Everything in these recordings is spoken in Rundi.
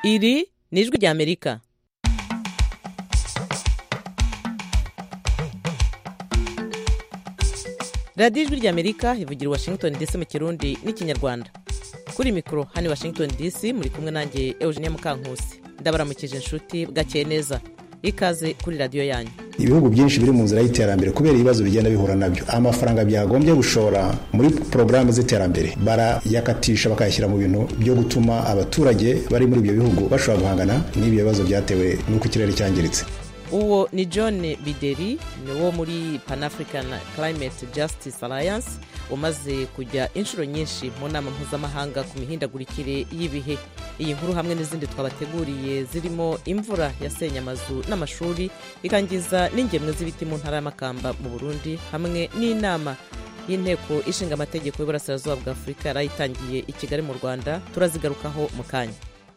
Iri ni ijwi ry'Amerika. radiyo ijwi ry'Amerika ivugira Washington DC mu Kirundi n'Ikinyarwanda. Kuri mikoro hano Washington DC muri kumwe nanjye Eugenie Mukankusi. Ndabaramukije inshuti bwakeye neza. Ikaze kuri radiyo yanyu. Ibihugu byinshi biri mu nzira y'iterambere kubera ibibazo bigenda bihura nabyo. Amafaranga byagombye gushora muri porogaramu z'iterambere barayakatisha bakayashyira mu bintu byo gutuma abaturage bari muri ibyo bihugu bashobora guhangana n'ibyo bibazo byatewe n'uko ikirere cyangiritse. Uwo ni John Bideri, ni wo muri Pan African Climate Justice Alliance, umaze kujya inshuro nyinshi mu nama mpuzamahanga ku mihindagurikire y'ibihe. Iyi nkuru hamwe n'izindi twabateguriye zirimo imvura yasenye amazu n'amashuri ikangiza n'ingemwe z'ibiti mu ntara y'Amakamba mu Burundi, hamwe n'inama y'inteko ishinga amategeko y'Uburasirazuba bwa Afurika yarayitangiye i Kigali mu Rwanda. Turazigarukaho mu kanya.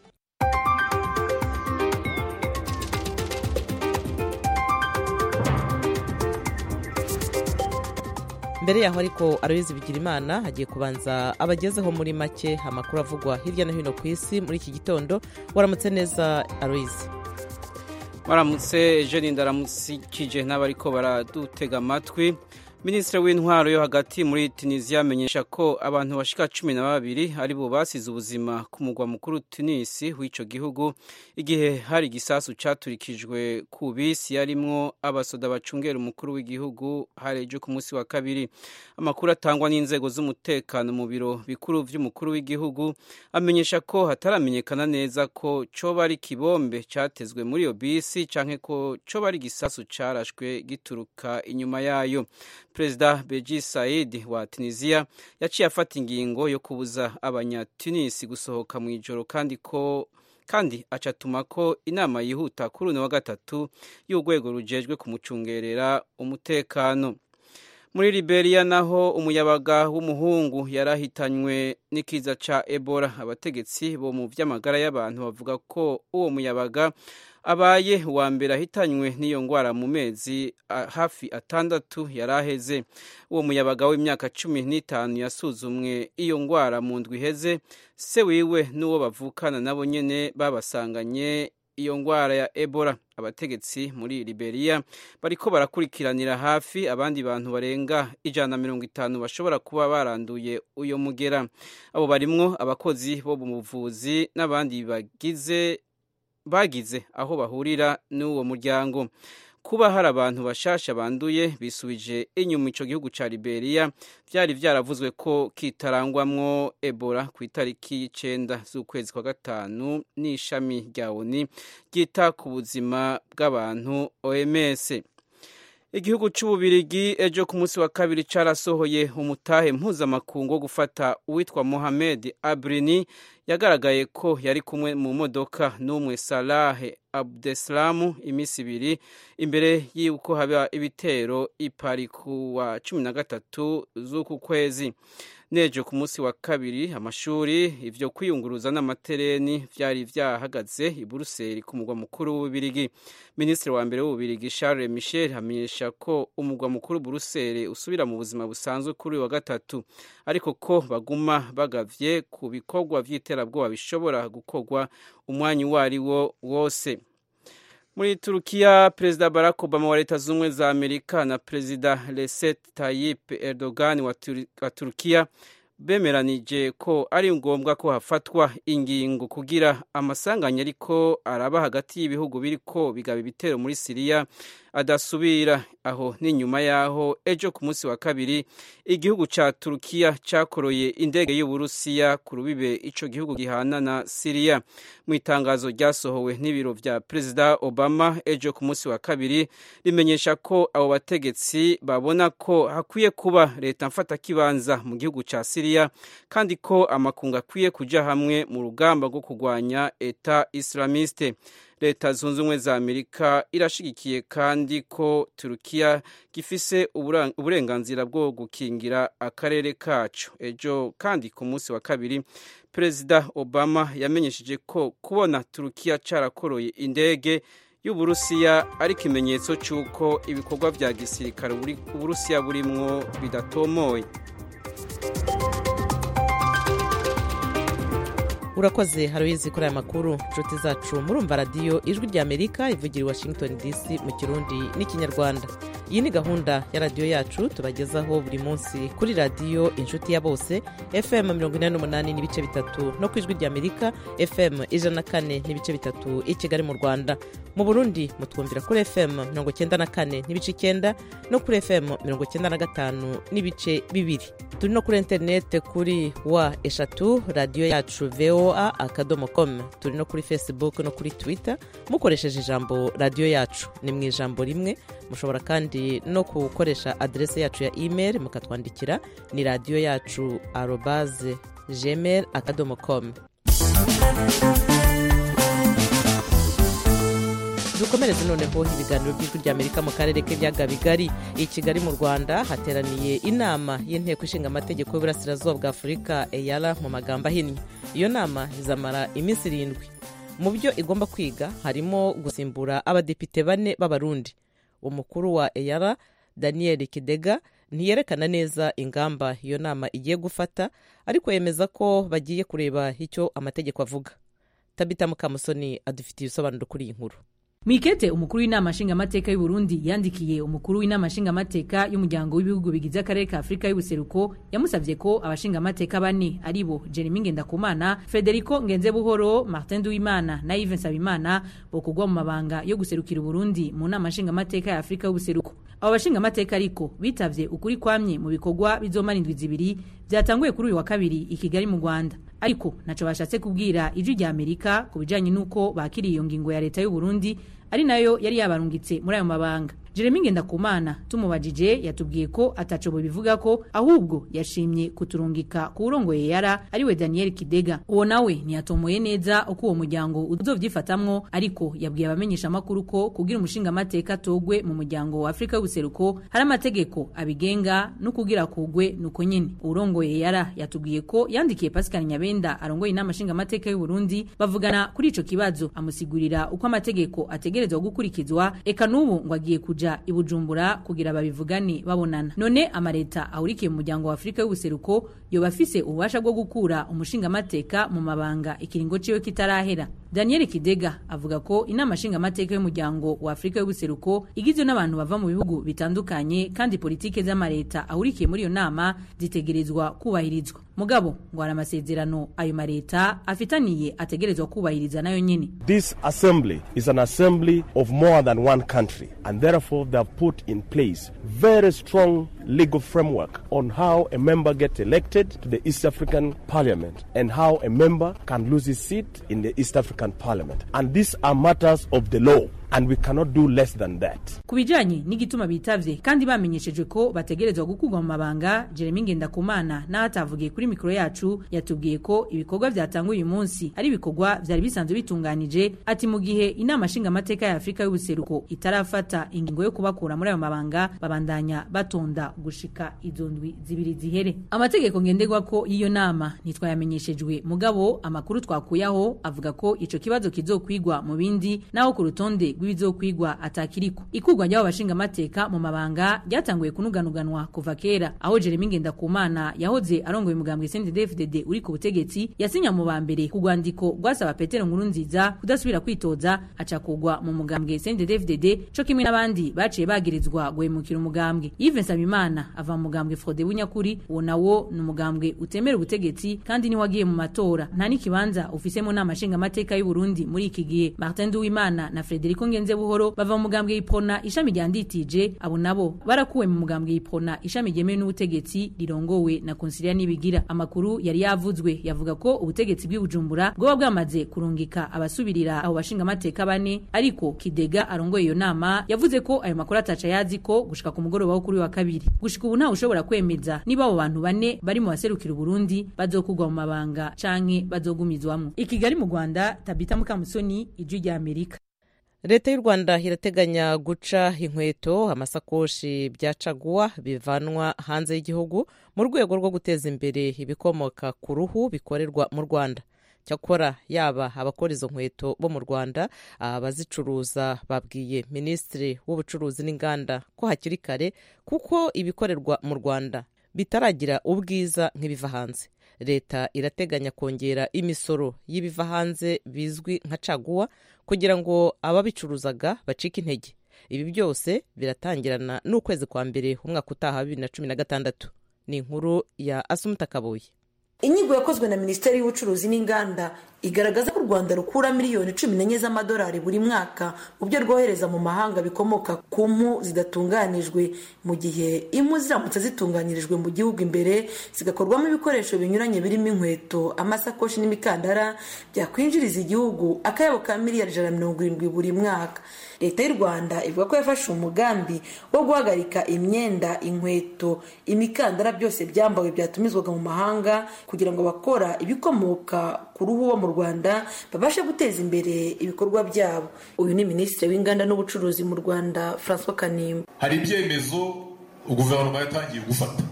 Mbere yaho ariko Aloyizi Bigirimana hagiye kubanza abagezeho muri make amakuru avugwa hirya no hino ku isi muri iki gitondo. Waramutse neza Aloyizi? Waramutse Eugenie, ndaramukije n'abariko baradutega amatwi. Minisitiri w'intwaro yo hagati muri Tunisia amenyesha ko abantu bashika 12 ari bo basize ubuzima ku mugwa mukuru Tunis w'ico gihugu igihe hari gisasu caturikijwe ku bisi yarimwo abasoda bacungera umukuru w'igihugu hareje ku munsi wa kabiri. Amakuru atangwa n'inzego z'umutekano mu biro bikuru vy'umukuru w'igihugu amenyesha ko hataramenyekana neza ko coba ari kibombe catezwe muri iyo bisi canke ko coba ari gisasu carashwe gituruka inyuma yayo. Perezida Beji Said wa Tunisia yaciye afata ingingo yo kubuza abanyatunisi gusohoka mu ijoro kandi acatuma ko inama yihuta kuri uno wa gatatu y'urwego rujejwe kumucungerera umutekano. Muri Liberia naho umuyabaga w'umuhungu yarahitanywe n'ikiza ca Ebola. Abategetsi bo mu vy'amagara y'abantu bavuga ko uwo muyabaga abaye uwa mbere ahitanywe n'iyo ngwara mu mezi hafi 6 yaraheze. Uwo muyabaga w'imyaka 15 yasuzumwe iyo ngwara mu ndwi iheze. Se wiwe n'uwo bavukana nabo nyene babasanganye iyo ngwara ya Ebola. Abategetsi muri Liberia bariko barakurikiranira hafi abandi bantu barenga 150 bashobora kuba baranduye uyo mugera. Abo barimwo abakozi bo mu buvuzi n'abandi bagize aho bahurira n'uwo muryango. Kuba hari abantu bashasha banduye bisubije inyuma ico gihugu ca Liberia vyari vyaravuzwe ko kitarangwamwo Ebola ku itariki 9 z'ukwezi kwa gatanu n'ishami rya ONU ryita ku buzima bw'abantu OMS. Igihugu c'Ububirigi ejo ku munsi wa kabiri carasohoye umutahe mpuzamakungu wo gufata uwitwa Mohamed Abrini yagaragaye ko yari kumwe mu modoka n'umwe Salah Abdeslam imisi 2 imbere y'uko haba ibitero i Paris ku wa 13 z'uku kwezi. Nejo ku munsi wa kabiri amashuri ivyo kwiyunguruza n'amatereni vyari vyahagaze i Bruxelles ku mugwa mukuru w'Ububirigi. Minisitiri wa mbere w'Ububirigi Charles Michel hamenyesha ko umugwa mukuru Bruxelles usubira mu buzima busanzwe kuri wa gatatu, ariko ko baguma bagavye ku bikorwa vy'iterabwoba bishobora gukorwa umwanya wari wo wose. Muri Turukiya, Perezida Barack Obama wa Leta Zunze za Amerika na Perezida Recep Tayyip Erdogan wa Turukiya bemeranije ko ari ngombwa ko hafatwa ingingo kugira amasanganya ariko araba hagati y'ibihugu biriko bigaba ibitero muri Syria adasubira. Aho ni nyuma yaho ejo ku munsi wa kabiri igihugu ca Turukiya cakoroye indege y'Uburusiya ku rubibe ico gihugu gihana na Syria. Mu itangazo ryasohowe n'ibiro vya Perezida Obama ejo ku munsi wa kabiri rimenyesha ko abo bategetsi babona ko hakwiye kuba leta mfata kibanza mu gihugu ca Syria kandi ko amakungu akwiye kuja hamwe mu rugamba rwo kurwanya Eta Islamiste. Leta Zunze Ubumwe za Amerika irashigikiye kandi ko Turukiya gifise uburenganzira bwo gukingira akarere kacu. Ejo kandi ku munsi wa kabiri Perezida Obama yamenyesheje ko kubona Turukiya carakoroye indege y'Uburusiya ari ikimenyetso cy'uko ibikorwa vya gisirikare Uburusiya burimwo bidatomoye. urakoze Haroyizi kuri aya makuru. Inshuti zacu murumva radiyo ijwi rya Amerika ivugira i Washington DC mu Kirundi n'ikinyarwanda. Iyi ni gahunda ya radiyo yacu tubagezaho buri munsi kuri radiyo inshuti ya bose FM 88 n'ibice bitatu no ku ijwi rya Amerika FM 104 n'ibice bitatu i Kigali mu Rwanda. Mu Burundi mutwumvira kuri FM 94 n'ibice 9 no kuri FM 95 n'ibice bibiri. Turi no kuri internet kuri eshatu radiyo yacu voa.com. Turi no kuri Facebook no kuri Twitter mukoresheje ijambo radiyo yacu ni mu ijambo rimwe. Mushobora kandi no gukoresha adresse yacu ya email mukatwandikira ni radiyo yacu @gmail.com. Dukomereze noneho ibiganiro by'ijwi rya Amerika mu karere k'ibiyaga bigari. I Kigali mu Rwanda hateraniye inama y'inteko ishinga amategeko y'Uburasirazuba bwa Afurika EALA mu magambo ahinnye. Iyo nama izamara iminsi 7. Mu byo igomba kwiga harimo gusimbura abadepite 4 b'Abarundi. Umukuru wa EALA Daniel Kidega ntiyerekana neza ingamba iyo nama igiye gufata, ariko yemeza ko bagiye kureba icyo amategeko avuga. Tabita Mukamusoni adufitiye ibisobanuro kuri iyi nkuru. Mikete umukuru w'inama nshinga amateka y'u Burundi yandikiye umukuru w'inama nshinga amateka y'umuryango w'ibihugu bigize akarere ka Afrika y'ubuseruko yamusavye ko abashinga amateka 4 aribo Jeremy Ngendakumana, Federico Ngenzebuhoro, Martin Duimana na Yves Nsabimana bokugwa mu mabanga yo guserukira Burundi mu nama nshinga amateka ya Afrika y'ubuseruko. Abo bashinga amateka ariko bitavye ukuri kwamye mu bikorwa bizomara indwi 2 byatanguye kuri uyu wa kabiri i Kigali mu Rwanda. Ariko naco bashatse kubwira ijwi rya Amerika kubijanye nuko bakiriye iyo ngingo ya leta y'u Burundi ari nayo yari yabarungitse muri ayo mabanga. Jeremy Ngendakumana tumubajije yatubwiye ko ataco bivuga ko ahubwo yashimye kuturungika ku urongoye yara ariwe Daniel Kidega. Uwo nawe ntiyatomoye neza uko uwo muryango uzovyifatamwo, ariko yabwiye abamenyesha amakuru ko kugira umushinga amateka togwe mu muryango wa Afrika y'ubuseruko hari amategeko abigenga no kugira kugwe nuko nyene. Urongoye yara yatubwiye ko yandikiye Pascal Nyabenda arongoye inama nshinga amateka y'u Burundi bavugana kuri ico kibazo, amusigurira uko amategeko ategerezwa gukurikizwa, eka nubu ngo agiye kuja i Bujumbura kugira babivugane babonana. None amareta ahurikiye mu muryango wa Afrika y'ubuseruko yo bafise ububasha bwo gukura umushinga amateka mu mabanga ikiringo ciwe kitarahera. Daniel Kidega avuga ko inama nshinga amateka y'umuryango wa Afrika y'ubuseruko igizwe n'abantu bava mu bihugu bitandukanye, kandi politike z'amareta ahurikiye muri iyo nama zitegerezwa kubahirizwa. Mugabo ngo ara amasezerano ayo mareta afitaniye ategerezwa kubahiriza nayo nyene. This assembly is an assembly of more than one country, and therefore they have put in place very strong legal framework on how a member gets elected to the East African Parliament and how a member can lose his seat in the East African Parliament. And these are matters of the law, and we cannot do less than that. Kubijanye n'igituma bitavye kandi bamenyesheje ko bategerezwa gukugwa mu mabanga, Jeremy Ngendakumana na atavugiye kuri mikro yacu yatubwiye ko ibikorwa byatanguye uyu munsi ari ibikorwa byari bisanzwe bitunganije. Ati mu gihe inama nshinga amateka ya Afrika y'ubuseruko itarafata ingingo yo kubakura muri ayo mabanga, babandanya batonda gushika izo ndwi 2 zihere. Amategeko ngendegwa ko iyo nama nitwayamenyeshejwe, mugabo amakuru twakuyaho avuga ko ico kibazo kizokwigwa mu bindi naho ku rutonde rw'ibizokwigwa atakiriko. Ikugwa ry'abo bashinga amateka mu mabanga ryatanguye kunuganuganwa kuva kera, aho Jeremy Ngendakumana yahoze arongoye umugambwe CNDD-FDD uri ku butegetsi yasinya mu bambere ku rwandiko rwasaba Petero Nkurunziza kudasubira kwitoza, acakugwa mu mugambwe CNDD-FDD co kimwe n'abandi baciye bagirizwa guhemukira umugambwe. Yves Nsabimana ava mu mugambwe Frode Bunyakuri, uwo nawo ni umugambwe utemera ubutegetsi kandi ni wagiye mu matora, nta n'ikibanza ufisemo nama nshinga amateka y'u Burundi muri iki gihe. Martin Duimana na Federico Ngenzebuhoro bava mu mugambwe y'Ipona ishami rya Nditije, abo nabo barakuwe mu mugambwe y'Ipona ishami ryemewe n'ubutegetsi rirongowe na Consilia Nibigira. Amakuru yari yavuzwe yavuga ko ubutegetsi bw'Ibujumbura bwo bwamaze kurungika abasubirira abo bashinga amateka 4, ariko Kidega arongoye iyo nama yavuze ko ayo makuru ataca yazi ko gushika ku mugoroba wo kuri wa kabiri. Gushika ubu nta ushobora kwemeza niba abo bantu 4 bari mu baserukira Burundi bazokugwa mu mabanga canke bazogumizwamwo. I Kigali mu Rwanda, Tabita Mukamusoni, ijwi rya Amerika. Leta y'u Rwanda irateganya guca inkweto, amasakoshi bya caguwa bivanwa hanze y'igihugu mu rwego rwo guteza imbere ibikomoka ku ruhu bikorerwa mu Rwanda. Cyakora yaba abakora izo nkweto bo mu Rwanda, abazicuruza babwiye Minisitiri w'Ubucuruzi n'Inganda ko hakiri kare kuko ibikorerwa mu Rwanda bitaragira ubwiza nk'ibiva hanze. Leta irateganya kongera imisoro y'ibiva hanze bizwi nka caguwa kugira ngo ababicuruzaga bacike intege. Ibi byose biratangirana n'ukwezi kwa mbere umwaka utaha 2016. Ni inkuru ya Asumta Kaboyi. Inyigo yakozwe na Minisiteri y'Ubucuruzi n'Inganda igaragaza ko u Rwanda rukura miliyoni 14 z'amadolari buri mwaka mu byo rwohereza mu mahanga bikomoka ku mpu zidatunganijwe, mu gihe impu ziramutse zitunganyirijwe mu gihugu imbere zigakorwamo ibikoresho binyuranye birimo inkweto, amasakoshi n'imikandara byakwinjiriza igihugu akayabo ka miliyari 170 buri mwaka. Leta y'u Rwanda ivuga ko yafashe umugambi wo guhagarika imyenda, inkweto, imikandara byose byambawe byatumizwaga mu mahanga kugira ngo bakora ibikomoka ku ruhu wo mu Rwanda babashe guteza imbere ibikorwa byabo. Uyu ni Minisitiri w'Inganda n'Ubucuruzi mu Rwanda, François Kanimba. Hari ibyemezo guverinoma yatangiye gufata,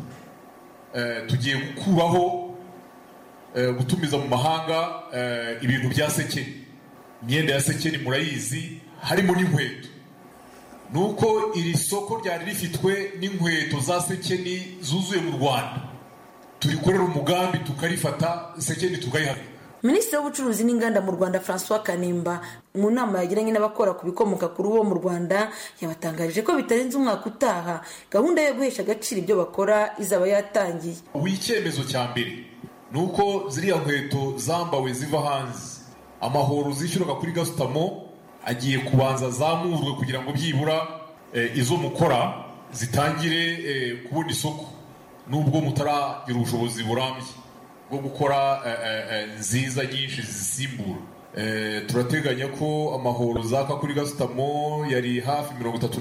tugiye gukuraho gutumiza mu mahanga ibintu bya sekeni. Imyenda ya sekeni murayizi, harimo n'inkweto. Nuko iri soko ryari rifitwe n'inkweto za sekeni zuzuye mu Rwanda, turikorera umugambi tukarifata sekeni tukayihagarika. Minisitiri w'Ubucuruzi n'Inganda mu Rwanda, François Kanimba, mu nama yagiranye n'abakora ku bikomoka ku ruhu mu Rwanda, yabatangarije ko bitarenze umwaka utaha gahunda yo guhesha agaciro ibyo bakora izaba yatangiye. Icyemezo cya mbere nuko ziriya nkweto zambawe ziva hanze, amahoro zishyuraga kuri gasutamo agiye kubanza zamurwe kugira ngo byibura izo mukora zitangire kubona isoko, nubwo mutaragira ubushobozi burambye bwo gukora nziza nyinshi zisimbura. Turateganya ko amahoro zaka kuri gasutamo yari hafi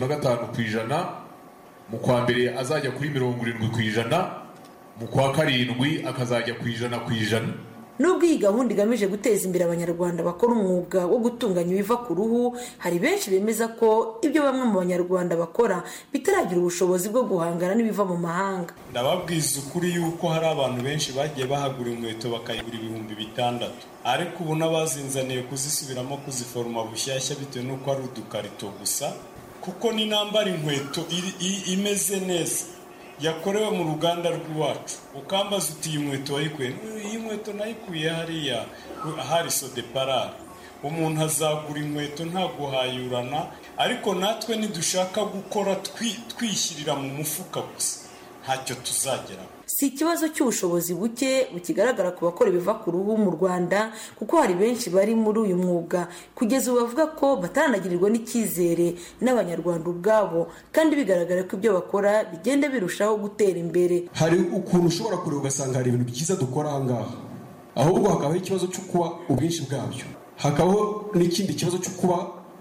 35%, mu kwa mbere azajya kuri 70%, mu kwa karindwi akazajya ku 100%. Nubwo iyi gahunda igamije guteza imbere abanyarwanda bakora umwuga wo gutunganya ibiva ku ruhu, hari benshi bemeza ko ibyo bamwe mu banyarwanda bakora bitaragira ubushobozi bwo guhangana n'ibiva mu mahanga. Ndababwiza ukuri yuko hari abantu benshi bagiye bahagura inkweto bakayigura 6,000, ariko ubu n'abazinzaniye kuzisubiramo kuziforoma bushyashya bitewe n'uko ari udukarito gusa, kuko ni nambara inkweto imeze neza yakorewe mu ruganda rw'iwacu. Ukambaza uti iyi nkweto wayikuye? Iyi nkweto nayikuye hariya hari Sodeparare. Umuntu azagura inkweto nta guhayurana, ariko natwe nidushaka gukora twishyirira mu mufuka gusa ntacyo tuzageraho. Si ikibazo cy'ubushobozi buke bukigaragara ku bakora ibiva ku ruhu mu Rwanda, kuko hari benshi bari muri uyu mwuga kugeza ubu bavuga ko bataranagirirwa n'icyizere n'abanyarwanda ubwabo, kandi bigaragara ko ibyo bakora bigenda birushaho gutera imbere. Hari ukuntu ushobora kureba ugasanga hari ibintu byiza dukora aha ngaha, ahubwo hakabaho ikibazo cyo kuba ubwinshi bwabyo, hakabaho n'ikindi kibazo cyo kuba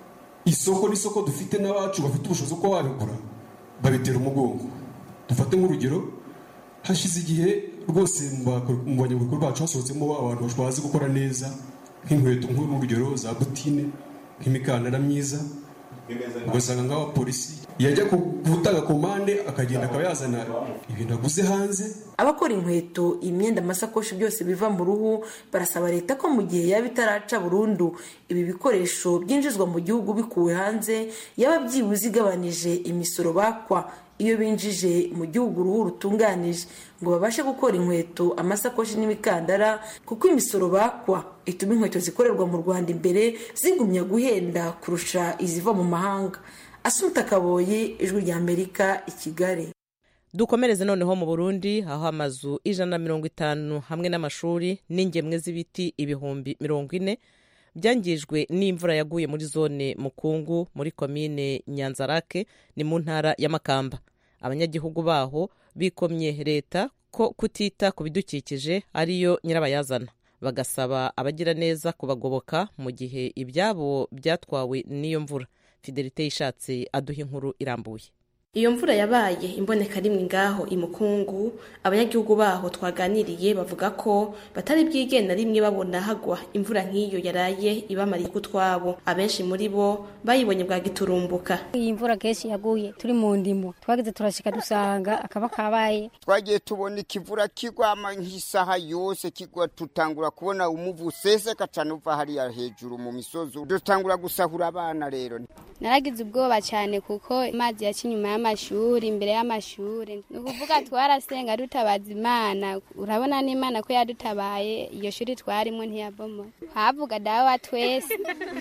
n'isoko dufite n'abacu bafite ubushobozi bwo babigura babitera umugongo. Dufate nk'urugero, hashize igihe rwose mu banyabikorwa bacu hasohotsemo abantu bazi gukora neza nk'inkweto, nk'urugero za butine, nk'imikandara myiza. Ugasanga nk'abapolisi yajya gutanga komande akagenda akaba yazana ibintu aguze hanze. Abakora inkweto, imyenda, amasakoshi byose biva mu ruhu barasaba leta ko mu gihe yaba itaraca burundu ibi bikoresho byinjizwa mu gihugu bikuwe hanze, yaba byibuze igabanije imisoro bakwa iyo binjije mu gihugu uruhu rutunganije, ngo babashe gukora inkweto, amasakoshi n'imikandara, kuko imisoro bakwa ituma inkweto zikorerwa mu Rwanda imbere zigumya guhenda kurusha iziva mu mahanga. Asumta Kaboyi, Ijwi ry'Amerika, i Kigali. Dukomereze noneho mu Burundi, aho amazu 150 hamwe n'amashuri n'ingemwe z'ibiti 40,000 byangijwe n'imvura yaguye muri zone Mukungu muri komine Nyanzarake ni mu ntara ya Makamba. Abanyagihugu baho bikomye leta ko kutita ku bidukikije ariyo nyirabayazana, bagasaba abagira neza kubagoboka mu gihe ibyabo byatwawe n'iyo mvura. Fidelite Ishatse aduha inkuru irambuye. Iyo mvura yabaye imboneka rimwe ngaho imukungu, abanyagihugu baho twaganiriye bavuga ko batari bwigenda rimwe babona hagwa imvura nk'iyo yaraye ibamariye kutwabo. Abenshi muri bo bayibonye bwa giturumbuka. Iyi mvura kenshi yaguye turi mu ndimo, twageze turashika dusanga akaba kabaye. Twagiye tubona ikivura kigwama nk'isaha yose, kigwa tutangura kubona umuvu seseka cyane uva hariya hejuru mu misozi, dutangura gusahura abana. Rero naragize ubwoba cyane kuko amazi yacinyuma y'amashuri imbere y'amashuri ni ukuvuga twarasenga dutabaza imana urabona n'imana ko yadutabaye iyo shuri twarimo ntiyabomora havuga dawa twese.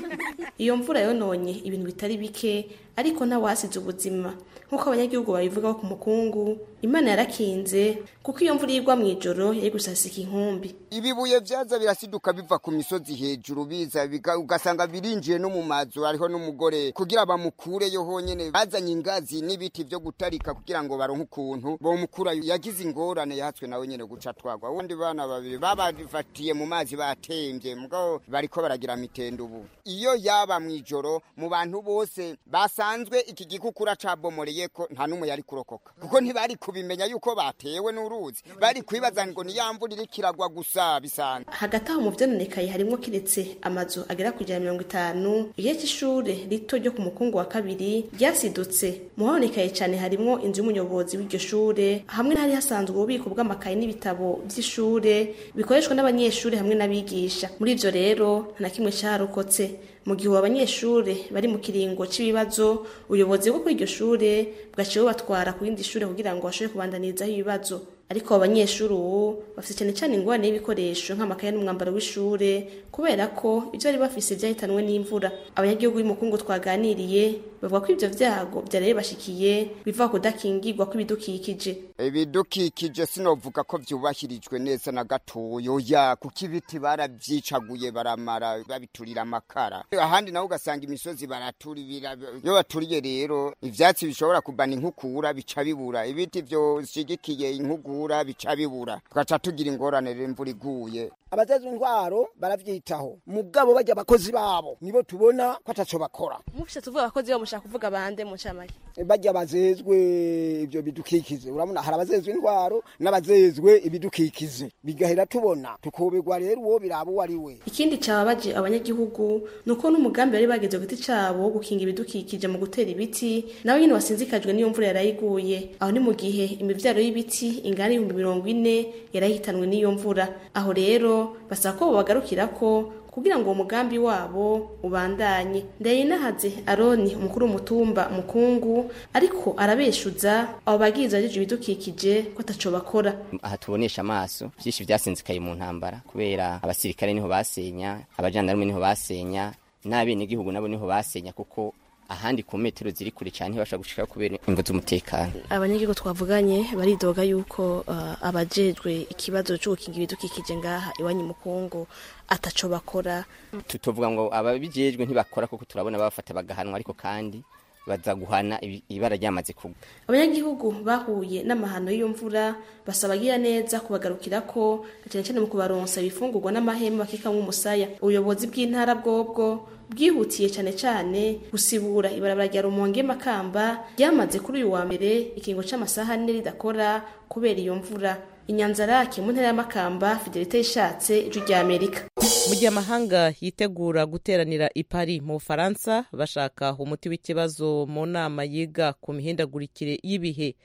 Iyo mvura yononye ibintu bitari bike ariko ntawasize ubuzima nk'uko abanyagihugu babivuga ku mukungu. Imana yarakinze kuko iyo mvura igwa mu ijoro yari gusasika inkumbi. Ibibuye vyaza birasiduka biva ku misozi hejuru biza ugasanga birinjiye no mu mazu. Hariho n'umugore kugira bamukureyo honyene bazanye ingazi n'ibiti vyo gutarika kugira ngo baronke ukuntu bomukura. Yagize ingorane yahatswe nawe nyene guca twagwa. Undi bana babiri babafatiye mu mazi batemvye mugabo bariko baragira mitendo ubu. Iyo yaba mu ijoro mu bantu bose basanzwe iki gikukura cabomoreyeko nta numwe yari kurokoka kuko ntibari kubimenya yuko batewe n'uruzi, bari kwibaza ngo ni yamvura iri kiragwa gusa bisanzwe. Hagati aho mu vyononekaye harimwo kiretse amazu agera ku 50. Igihe c'ishure rito ryo ku mukungu wa kabiri ryasidutse. Mu honekaye cyane harimwo inzu y'umunyobozi w'iryo shure hamwe n'ahari hasanzwe ububiko bw'amakaye n'ibitabo vy'ishure bikoreshwa n'abanyeshure hamwe n'abigisha. Muri ivyo rero nta kimwe cyarokotse. Mu gihe abanyeshure bari mu kiringo c'ibibazo ubuyobozi bwo kuri iryo shure bwaciye batwara ku yindi shure kugira ngo bashobore kubandaniza ibibazo. Ariko abanyeshuri ubu bafite cyane ingorane y'ibikoresho nk'amakaye n'umwambaro w'ishure kubera ko ivyo bari bafise vyahitanwe n'imvura. Abanyagihugu b'umukungu twaganiriye bavuga ko ivyo vyago vyari bashikiye biva kudakingirwa kw'ibidukikije. Ibidukikije sinovuga ko vyubahirijwe neza na gatoyo ya kuko ibiti baravyicaguye baramara babiturira amakara. Ahandi naho ugasanga imisozi baraturira. Iyo baturiye rero ivyatsi bishobora kubana inkukura bica bibura. Ibiti vyo shigikiye inkukura bica bibura tugaca tugira ingorane imvura iguye. Abajejwe intwaro baravyitaho mugabo bajya abakozi babo nibo tubona ko ataco bakora. Mufise tuvuga abakozi bo mushaka kuvuga bande mu camake bajya bazezwe ivyo bidukikize. Urabona hari abazezwe intwaro n'abazezwe ibidukikize bigahera tubona tukobegwa rero uwo birabo wari we. Ikindi cababaje abanyagihugu nuko n'umugambi bari bageze giti cabo gukinga ibidukikije mu gutera ibiti nawe nyine wasinzikajwe n'iyo mvura yarayiguye. Aho ni mu gihe imivyaro y'ibiti ingana 40 yarahitanwe n'iyo mvura. Aho rero basaba ko bagarukira ko kugira ngo umugambi wabo ubandanye. Ndayinahaze Aroni umukuru w'umutumba mukungu ariko arabeshuza abo bagize ajeje ibidukikije ko ataco bakora. Aha tubonesha amaso byinshi vyasinzikaye mu ntambara kubera abasirikare niho basenya, abajandarume niho basenya, n'abene gihugu nabo niho basenya kuko ahandi ku metero ziri kure cyane basha gushika kubera imvo z'umutekano. Abanyagihugu twavuganye baridoga yuko abajejwe ikibazo cyo gukinga ibidukikije ngaha iwanyu mukungu ataco bakora. Tutovuga ngo ababijejwe ntibakora kuko turabona babafata bagahanwa ariko kandi baza guhana ibara ryamaze kugwa. Abanyagihugu bahuye n'amahano y'iyo mvura basabagira neza kubagarukira ko cyane mu kubaronsa ibifungurwa n'amahema bakikamwe umusaya. Ubuyobozi bw'intara bwobwo bwihutiye cyane gusibura ibarabara rya Rumonge Makamba ryamaze kuri uyu wa mbere ikingo c'amasaha 4 ridakora kubera iyo mvura. Inyanzarake mu ntara ya Makamba Fidelite ishatse ijwi rya Amerika. Mu gihe amahanga yitegura guteranira i Paris mu Bufaransa bashaka umuti w'ikibazo mu nama yiga ku mihindagurikire y'ibihe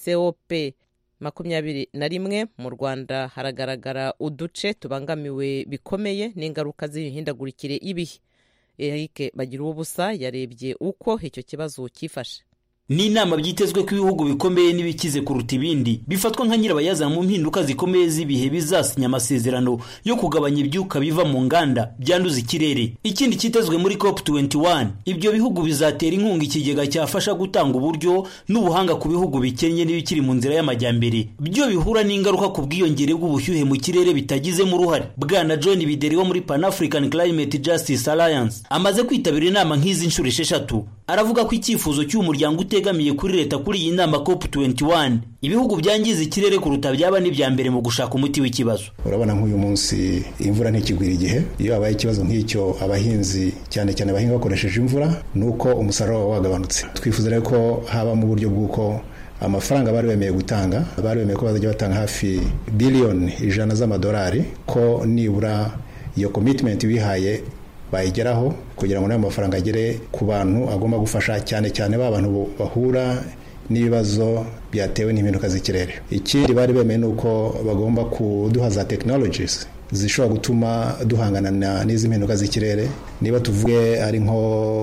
COP21 mu Rwanda haragaragara uduce tubangamiwe bikomeye n'ingaruka z'imihindagurikire y'ibihe. Eric Bagira ubusa yarebye uko icyo kibazo cyifashe. Ni inama byitezwe ko ibihugu bikomeye n'ibikize kuruta ibindi bifatwa nka nyirabayazana mu mpinduka zikomeye z'ibihe bizasinya amasezerano yo kugabanya ibyuka biva mu nganda byanduza ikirere. Ikindi kitezwe muri COP21 ibyo bihugu bizatera inkunga ikigega cyafasha gutanga uburyo n'ubuhanga ku bihugu bikennye n'ibikiri mu nzira y'amajyambere byo bihura n'ingaruka ku bwiyongere bw'ubushyuhe mu kirere bitagizemo uruhare. Bwana John Bideri wo muri Pan African Climate Justice Alliance amaze kwitabira inama nk'izi nshuro 6 aravuga ko icyifuzo cy'umuryango utegamiye kuri leta kuri iyi nama COP21 ibihugu byangiza ikirere kuruta byaba n'ibya mbere mu gushaka umuti w'ikibazo. Urabona nk'uyu munsi imvura ntikigwira igihe iyo habaye ikibazo nk'icyo abahinzi cyane bahinga bakoresheje imvura nuko umusaruro wagabanutse. Twifuza rero ko haba mu buryo bw'uko amafaranga bari bemeye gutanga bari bemeye ko bazajya batanga hafi billion 100 z'amadolari ko nibura iyo commitment bihaye bayigeraho kugira ngo nayo mafaranga agere ku bantu agomba gufasha cyane ba bantu bahura n'ibibazo byatewe n'impinduka z'ikirere. Ikindi bari bemeye nuko bagomba kuduha za technologies zishobora gutuma duhangana n'izi mpinduka z'ikirere. Niba tuvuge ari nko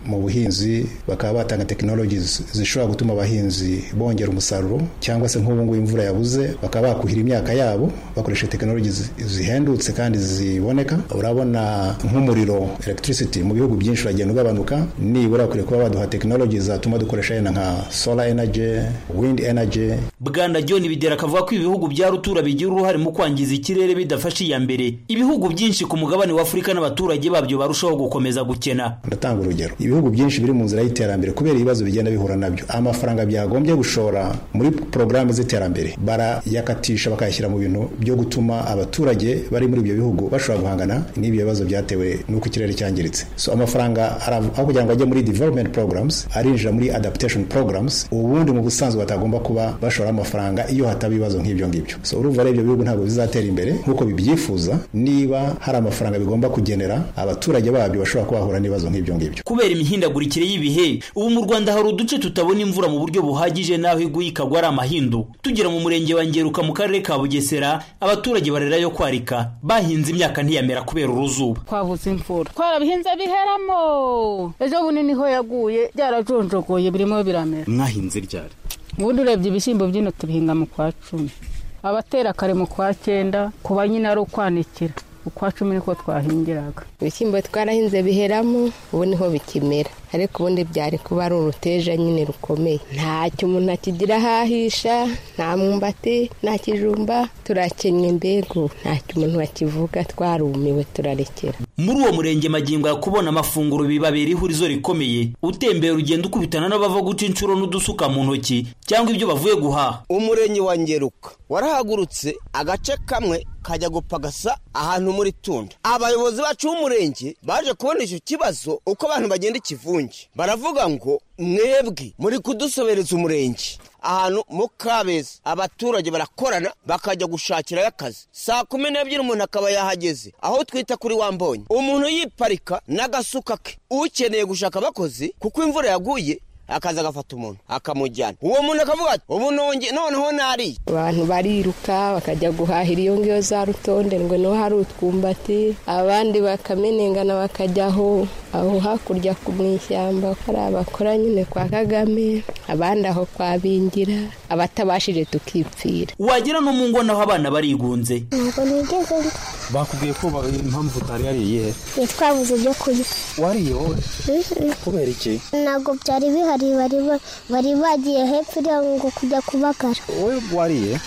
mu buhinzi bakaba batanga technologies zishobora gutuma abahinzi bongera umusaruro, cyangwa se nk'ubu ngubu imvura yabuze bakaba bakuhira imyaka yabo bakoresha technologies zihendutse kandi ziboneka. Urabona nk'umuriro electricity mu bihugu byinshi uragenda ugabanuka, nibura kure kuba baduha technologies zatuma dukoresha yenda nka solar energy, wind energy. Bwana John Bidera akavuga ko ibihugu bya rutura bigira uruhare mu kwangiza ikirere bidafashe iya mbere. Ibihugu byinshi ku mugabane wa Afurika n'abaturage babyo barushaho gukomeza gukena. Ndatanga urugero, ibihugu byinshi biri mu nzira y'iterambere kubera ibibazo bigenda bihura nabyo, amafaranga byagombye gushora muri programme z'iterambere barayakatisha bakayashyira mu bintu byo gutuma abaturage bari muri ibyo bihugu bashobora guhangana n'ibyo bibazo byatewe n'uko ikirere cyangiritse. So amafaranga aho kugira ngo ajye muri development programs arinjira muri adaptation programs, ubundi mu busanzwe batagomba kuba bashora amafaranga iyo hataba ibibazo nk'ibyo ngibyo. So urumva rero ibyo bihugu ntabwo bizatera imbere nk'uko bibyifuza niba hari amafaranga bigomba kugenera abaturage babyo bashobora kubahura n'ibibazo nk'ibyo ngibyo. Kubera imihindagurikire y'ibihe, ubu mu Rwanda hari uduce tutabona imvura mu buryo buhagije, naho iguye ikagwa ari amahindu. Tugera mu murenge wa Ngeruka mu karere ka Bugesera, abaturage barera yo kwarika bahinze imyaka ntiyamera kubera uruzuba. Twabuze imvura, twarabihinze biheramo, ejo bunini ho yaguye byarajonjogoye birimo biramera. Mwahinze ryari? Ubundi urebye ibishyimbo byino tubihinga mu kwa 10, abatera kare mu kwa 9, kuba nyine ari ukwanikira ukwa 10 niko twahingiraga. Ibishyimbo twarahinze biheramo, ubu niho bikimera, ariko ubundi byari kuba ari uruteja nyine rukomeye. Ntacyo umuntu akigira hahisha, nta mwumbati, nta kijumba, turakennye mbego, ntacyo umuntu akivuga, twarumiwe turarekera. Muri uwo murenge magingo ya kubona amafunguro bibabera ihurizo rikomeye, utembera urugendo ukubitana n'abava guca inshuro n'udusuka mu ntoki cyangwa ibyo bavuye guhaha. Umurenge wa Ngeruka warahagurutse agace kamwe kajya gupagasa ahantu muri Tunda. Abayobozi bacu b'umurenge baje kubona icyo kibazo uko abantu bagenda ikivunge, baravuga ngo mwebwe muri kudusobereza umurenge ahantu mu Kabeza. Abaturage barakorana bakajya gushakira akazi, saa 12 umuntu akaba yahageze aho twita kuri Wambonye, umuntu yiparika n'agasuka ke, ukeneye gushaka abakozi kuko imvura yaguye akaza agafata umuntu akamujyana. Uwo muntu akavuga ati ubu noneho nari. Abantu bariruka bakajya guhahira iyo ngiyo za Rutonde ngo no hari utwumbati, abandi bakamenengana bakajyaho aho hakurya ku mwishyamba kari abakora nyine kwa Kagame, abandi aho kwa Bingira, abatabashije tukipfira. Wagira no mu ngo naho abana barigunze. Ngo nigeze bakubwiye ko impamvu utari yariye twabuze byo kurya. Wariye wowe? Kubera iki? Ntabwo byari bihari, bari bagiye hepfo ngo kujya kubagara. Wowe wariye?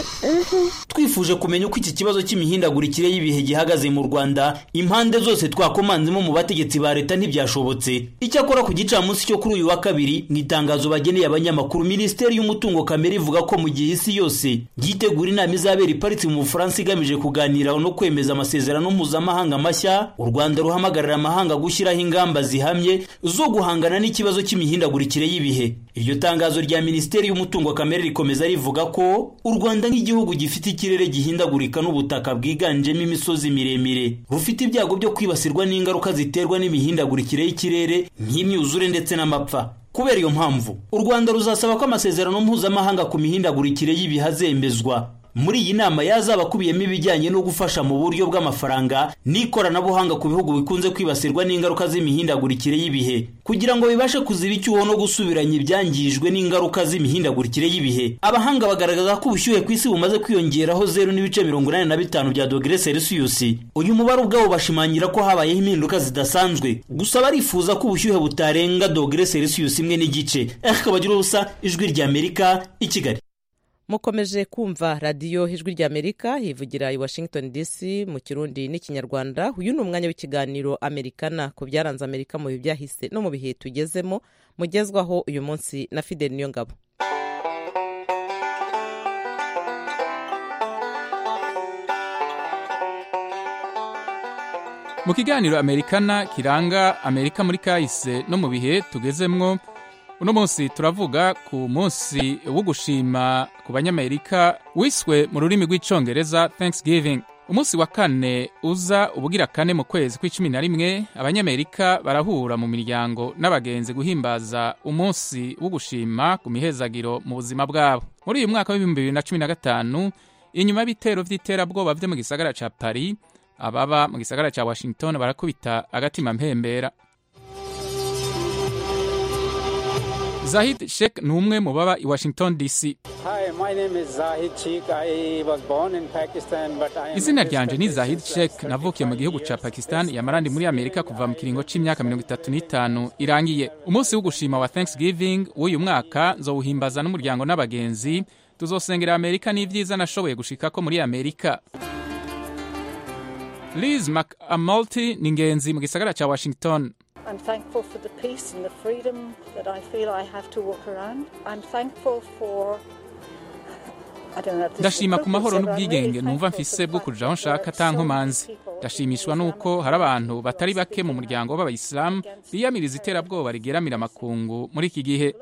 Twifuje kumenya uko iki kibazo cy'imihindagurikire y'ibihe gihagaze mu Rwanda, impande zose twakomanzemo mu bategetsi ba leta ntibyashobotse. Icyakora ku gicamunsi cyo kuri uyu wa kabiri mu itangazo bageneye abanyamakuru, Minisiteri y'Umutungo Kamere ivuga ko mu gihe isi yose yitegura inama izabera i Paris mu Bufaransa igamije kuganira no kwemeza amasezerano mpuzamahanga mashya, u Rwanda ruhamagarira amahanga gushyiraho ingamba zihamye zo guhangana n'ikibazo cy'imihindagurikire y'ibihe. Iryo tangazo rya Minisiteri y'Umutungo Kamere rikomeza rivuga ko u Rwanda nk'igihugu gifite ikirere gihindagurika n'ubutaka bwiganjemo imisozi miremire, rufite ibyago byo kwibasirwa n'ingaruka ziterwa n'imihindagurikire y'ikirere nk'imyuzure ndetse n'amapfa. Kubera iyo mpamvu u Rwanda ruzasaba ko amasezerano mpuzamahanga ku mihindagurikire y'ibihe azembezwa. Muri iyi nama yazaba kubiyemo ibijyanye no gufasha mu buryo bw'amafaranga n'ikoranabuhanga ku bihugu bikunze kwibasirwa n'ingaruka z'imihindagurikire y'ibihe, kugira ngo bibashe kuziba icyuho no gusubiranya ibyangijwe n'ingaruka z'imihindagurikire y'ibihe. Abahanga bagaragaza ko ubushyuhe ku isi bumaze kwiyongeraho 0.85 bya dogere Celsius. Uyu mubare ubwawo bashimangira ko habayeho impinduka zidasanzwe, gusa barifuza ko ubushyuhe butarenga dogere Celsius 1.5. Akabagira ubusa, Ijwi rya Amerika, i Kigali. Mukomeje kumva radiyo Ijwi rya Amerika hivugira i Washington DC mu Kirundi n'Ikinyarwanda. Uyu ni umwanya w'ikiganiro Amerikana ku byaranze Amerika mu bihe byahise no mu bihe tugezemo, mugezwaho uyu munsi na Fidel Niyongabo. Mu kiganiro Amerikana kiranga Amerika muri kahise no mu bihe tugezemwo, uno munsi turavuga ku munsi wo gushima ku banyamerika wiswe mu rurimi rw'icongereza Thanksgiving. Umunsi wa kane uza ubugira kane mu kwezi kwa11, abanyamerika barahura mu miryango n'abagenzi guhimbaza umunsi wo gushima ku mihezagiro mu buzima bwabo. Muri uyu mwaka wa 2015, inyuma y'ibitero vy'iterabwoba vyo mu gisagara ca Paris, ababa mu gisagara ca Washington barakubita agatima mpembera. Zahid Sheikh ni umwe mu baba i Washington DC. Hi, my name is Zahid Sheikh. I was born in Pakistan, but I am Izina ryanje ni Zahid Sheikh, navukiye mu gihugu ca Pakistan yamarandi muri Amerika kuva mu kiringo c'imyaka 35 irangiye. Umunsi wo gushima wa Thanksgiving w'uyu mwaka nzowuhimbaza n'umuryango n'abagenzi, tuzosengera Amerika n'ivyiza nashoboye gushikako muri Amerika. Liz McAmulty ni ingenzi mu gisagara ca Washington. I'm thankful for the peace and the freedom that I feel I have to walk around. I'm thankful for ndashima ku mahoro n'ubwigenge numva mfise bwo kuja aho nshaka atankomanzi. Ndashimishwa nuko hari abantu batari bake mu muryango w'abayisilamu biyamiriza iterabwoba rigeramira amakungu muri iki gihe.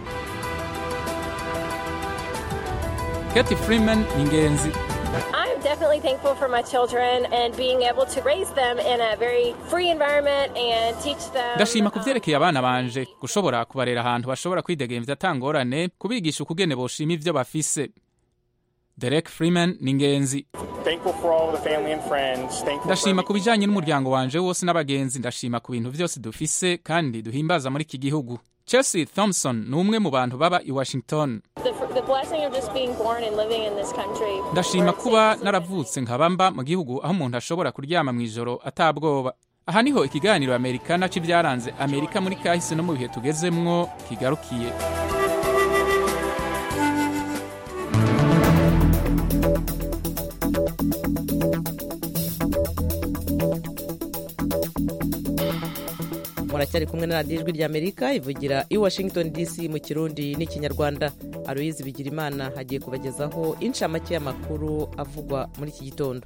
Katie Freeman ni ingenzi. I'm definitely thankful for my children and being able to raise them in a very free environment and teach them. Ndashima kuvyerekeye abana banje gushobora kubarera ahantu bashobora kwidegemvya atangorane, kubigisha ukugene boshima ivyo bafise. Derek Freeman ni ingenzi. Ndashima ku bijanye n'umuryango wanje wose n'abagenzi, ndashima ku bintu vyose dufise kandi duhimbaza muri iki gihugu. Chelsea Thompson ni umwe mu bantu baba i Washington. Ndashima kuba naravutse nkabamba mu gihugu aho umuntu ashobora kuryama mw'ijoro atabwoba. Aha niho ikiganiro Amerikana c'ivyaranze Amerika muri kahise no mu bihe tugezemwo kigarukiye. muracyari kumwe na radiyo ijwi ry'Amerika ivugira i Washington DC mu Kirundi n'Ikinyarwanda. Aloyizi Bigirimana hagiye kubagezaho inshamake y'amakuru avugwa muri iki gitondo.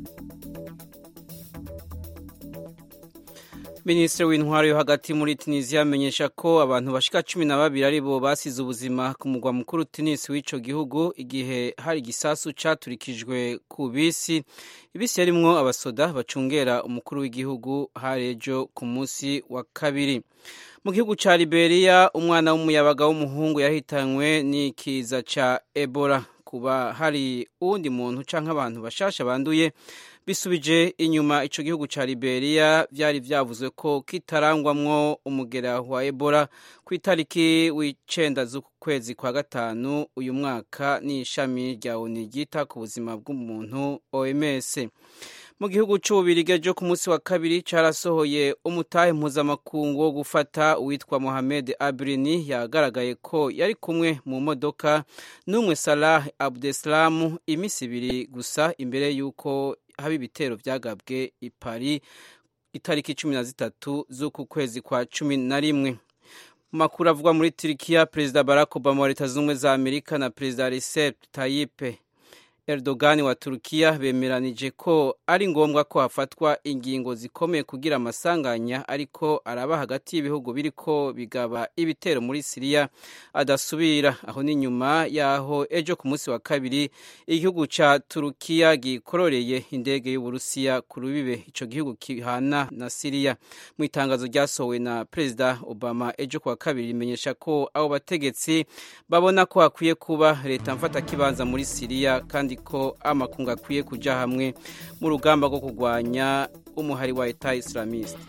Minisitiri w'intwaro yo hagati muri Tunisia amenyesha ko abantu bashika 12 aribo basize ubuzima ku mugwa mukuru Tunis w'ico gihugu igihe hari gisasu caturikijwe ku bisi yarimwo abasoda bacungera umukuru w'igihugu harejo ku munsi wa kabiri. Mu gihugu ca Liberia umwana w'umuyabaga w'umuhungu yahitanywe n'ikiza ca Ebola. Kuba hari uwundi muntu canke abantu bashasha banduye bisubije inyuma ico gihugu ca Liberia vyari vyavuzwe ko kitarangwamwo umugera wa Ebola ku itariki w'icenda z'ukwezi kwa gatanu uyu mwaka n'ishami rya ONU ryita ku buzima bw'umuntu OMS. Mu gihugu c'Ububirigi ejo ku munsi wa kabiri carasohoye umutahe mpuzamakungu wo gufata uwitwa Mohamed Abrini yagaragaye ko yari kumwe mu modoka n'umwe Salah Abdeslam imisi ibiri gusa imbere y'uko haba ibitero vyagabwe i Paris itariki 13 z'uku kwezi kwa 11. Makuru avuga muri Turkiya, Perezida Barack Obama wa Leta Zunze Ubumwe za Amerika na Perezida Recep Tayyip Erdogan wa Turkiya bemeranije ko ari ngombwa ko hafatwa ingingo zikomeye kugira amasanganya ariko araba hagati y'ibihugu biriko bigaba ibitero muri Syria adasubira. Aho ni nyuma yaho ejo ku munsi wa kabiri igihugu ca Turkiya gikororeye indege y'Uburusiya ku rubibe ico gihugu kihana na Syria. Mu itangazo ryasohowe na Perezida Obama ejo ku wa kabiri rimenyesha ko abo bategetsi babona ko hakwiye kuba leta mfata kibanza muri Syria kandi ko amakungu akwiye kuja hamwe mu rugamba rwo kurwanya umuhari wa Etat Islamiste.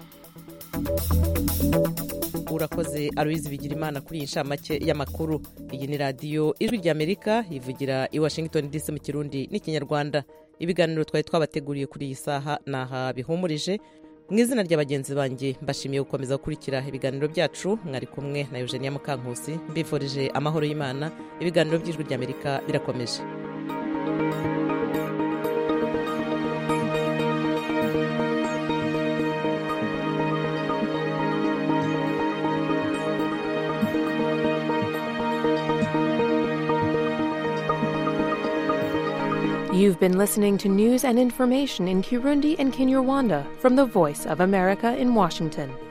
Urakoze Aloyizi Bigirimana kuri inshamake y'amakuru. Iyi ni radiyo ijwi ry'Amerika ivugira i Washington DC mu Kirundi n'Ikinyarwanda. Ibiganiro twari twabateguriye kuri iyi saha naha bihumurije. Mu izina ry'abagenzi banjye mbashimiye gukomeza gukurikira ibiganiro byacu. Mwari kumwe na Eugenia Mukankusi mbifurije amahoro y'Imana. Ibiganiro by'ijwi ry'Amerika birakomeje. You've been listening to news and information in Kirundi and Kinyarwanda from the Voice of America in Washington.